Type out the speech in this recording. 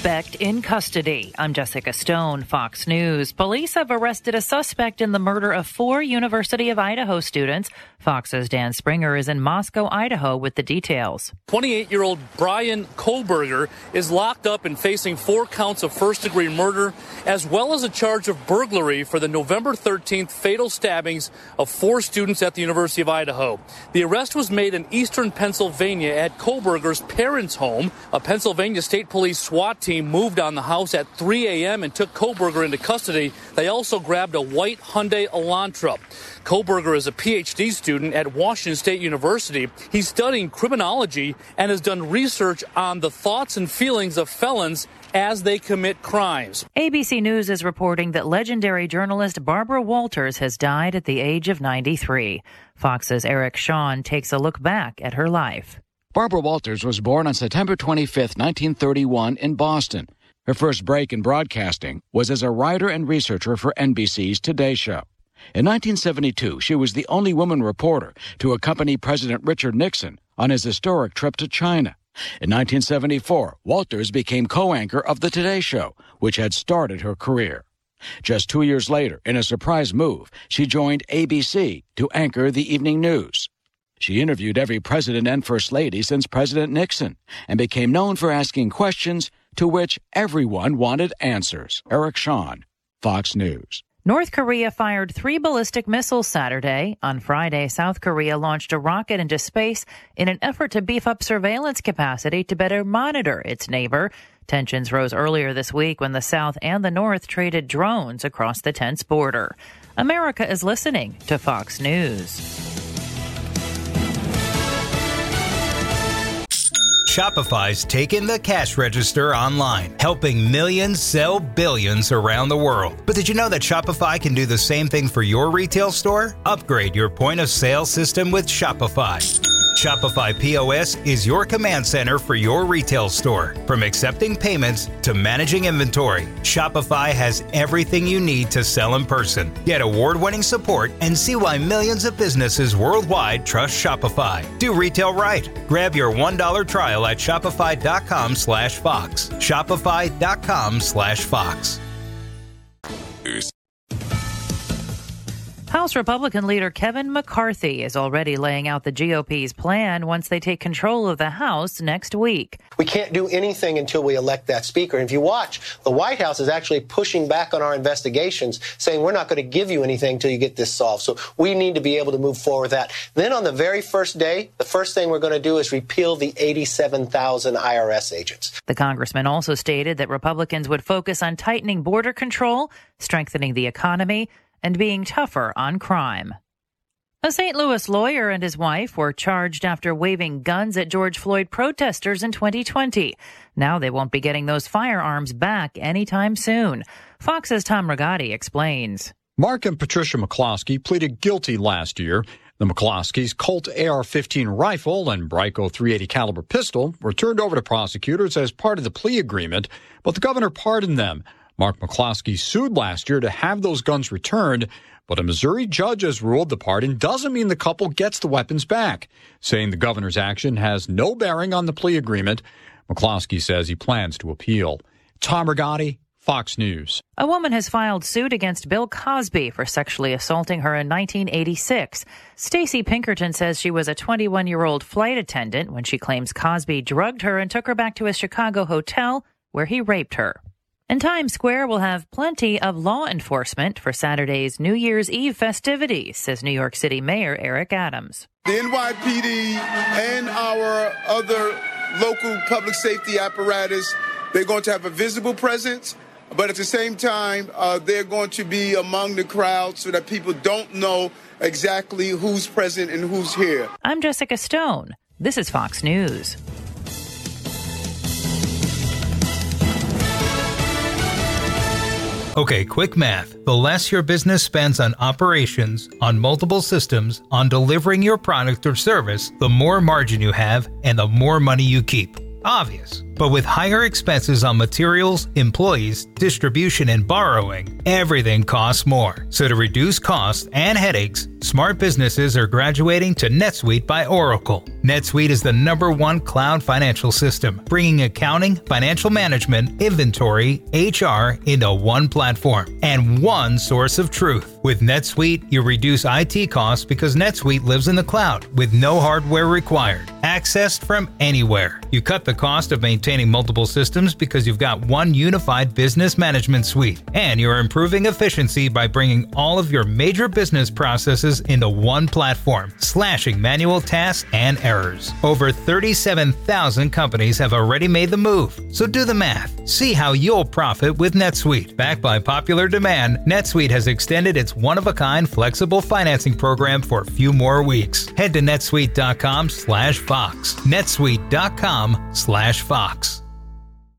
Suspect in custody. I'm Jessica Stone, Fox News. Police have arrested a suspect in the murder of 4 University of Idaho students. Fox's Dan Springer is in Moscow, Idaho with the details. 28-year-old Brian Kohberger is locked up and facing 4 counts of first-degree murder, as well as a charge of burglary for the November 13th fatal stabbings of 4 students at the University of Idaho. The arrest was made in eastern Pennsylvania at Kohberger's parents' home. A Pennsylvania State Police SWAT team moved on the house at 3 a.m. and took Kohberger into custody. They also grabbed a white Hyundai Elantra. Kohberger is a PhD student at Washington State University. He's studying criminology and has done research on the thoughts and feelings of felons as they commit crimes. ABC News is reporting that legendary journalist Barbara Walters has died at the age of 93. Fox's Eric Shawn takes a look back at her life. Barbara Walters was born on September 25, 1931 in Boston. Her first break in broadcasting was as a writer and researcher for NBC's Today Show. In 1972, she was the only woman reporter to accompany President Richard Nixon on his historic trip to China. In 1974, Walters became co-anchor of the Today Show, which had started her career. Just 2 years later, in a surprise move, she joined ABC to anchor the evening news. She interviewed every president and first lady since President Nixon and became known for asking questions to which everyone wanted answers. Eric Shawn, Fox News. North Korea fired 3 ballistic missiles Saturday. On Friday, South Korea launched a rocket into space in an effort to beef up surveillance capacity to better monitor its neighbor. Tensions rose earlier this week when the South and the North traded drones across the tense border. America is listening to Fox News. Shopify's taken the cash register online, helping millions sell billions around the world. But did you know that Shopify can do the same thing for your retail store? Upgrade your point-of-sale system with Shopify. Shopify POS is your command center for your retail store. From accepting payments to managing inventory, Shopify has everything you need to sell in person. Get award-winning support and see why millions of businesses worldwide trust Shopify. Do retail right. Grab your $1 trial at shopify.com/Fox. Shopify.com/Fox. House Republican leader Kevin McCarthy is already laying out the GOP's plan once they take control of the House next week. We can't do anything until we elect that speaker. And if you watch, the White House is actually pushing back on our investigations, saying we're not going to give you anything until you get this solved. So we need to be able to move forward with that. Then on the very first day, the first thing we're going to do is repeal the 87,000 IRS agents. The congressman also stated that Republicans would focus on tightening border control, strengthening the economy, and being tougher on crime. A St. Louis lawyer and his wife were charged after waving guns at George Floyd protesters in 2020. Now they won't be getting those firearms back anytime soon. Fox's Tom Rigotti explains. Mark and Patricia McCloskey pleaded guilty last year. The McCloskeys' Colt AR-15 rifle and Bryco .380 caliber pistol were turned over to prosecutors as part of the plea agreement, but the governor pardoned them. Mark McCloskey sued last year to have those guns returned, but a Missouri judge has ruled the pardon doesn't mean the couple gets the weapons back, saying the governor's action has no bearing on the plea agreement. McCloskey says he plans to appeal. Tom Rigotti, Fox News. A woman has filed suit against Bill Cosby for sexually assaulting her in 1986. Stacey Pinkerton says she was a 21-year-old flight attendant when she claims Cosby drugged her and took her back to a Chicago hotel where he raped her. And Times Square will have plenty of law enforcement for Saturday's New Year's Eve festivities, says New York City Mayor Eric Adams. The NYPD and our other local public safety apparatus, they're going to have a visible presence, but at the same time, they're going to be among the crowd so that people don't know exactly who's present and who's here. I'm Jessica Stone. This is Fox News. Okay, quick math. The less your business spends on operations, on multiple systems, on delivering your product or service, the more margin you have and the more money you keep. Obvious. But with higher expenses on materials, employees, distribution, and borrowing, everything costs more. So to reduce costs and headaches, smart businesses are graduating to NetSuite by Oracle. NetSuite is the #1 cloud financial system, bringing accounting, financial management, inventory, HR into one platform and one source of truth. With NetSuite, you reduce IT costs because NetSuite lives in the cloud with no hardware required, accessed from anywhere. You cut the cost of maintaining multiple systems because you've got one unified business management suite, and you're improving efficiency by bringing all of your major business processes into one platform, slashing manual tasks and errors. Over 37,000 companies have already made the move, so do the math. See how you'll profit with NetSuite. Backed by popular demand, NetSuite has extended its one-of-a-kind flexible financing program for a few more weeks. Head to netsuite.com/Fox. netsuite.com/Fox.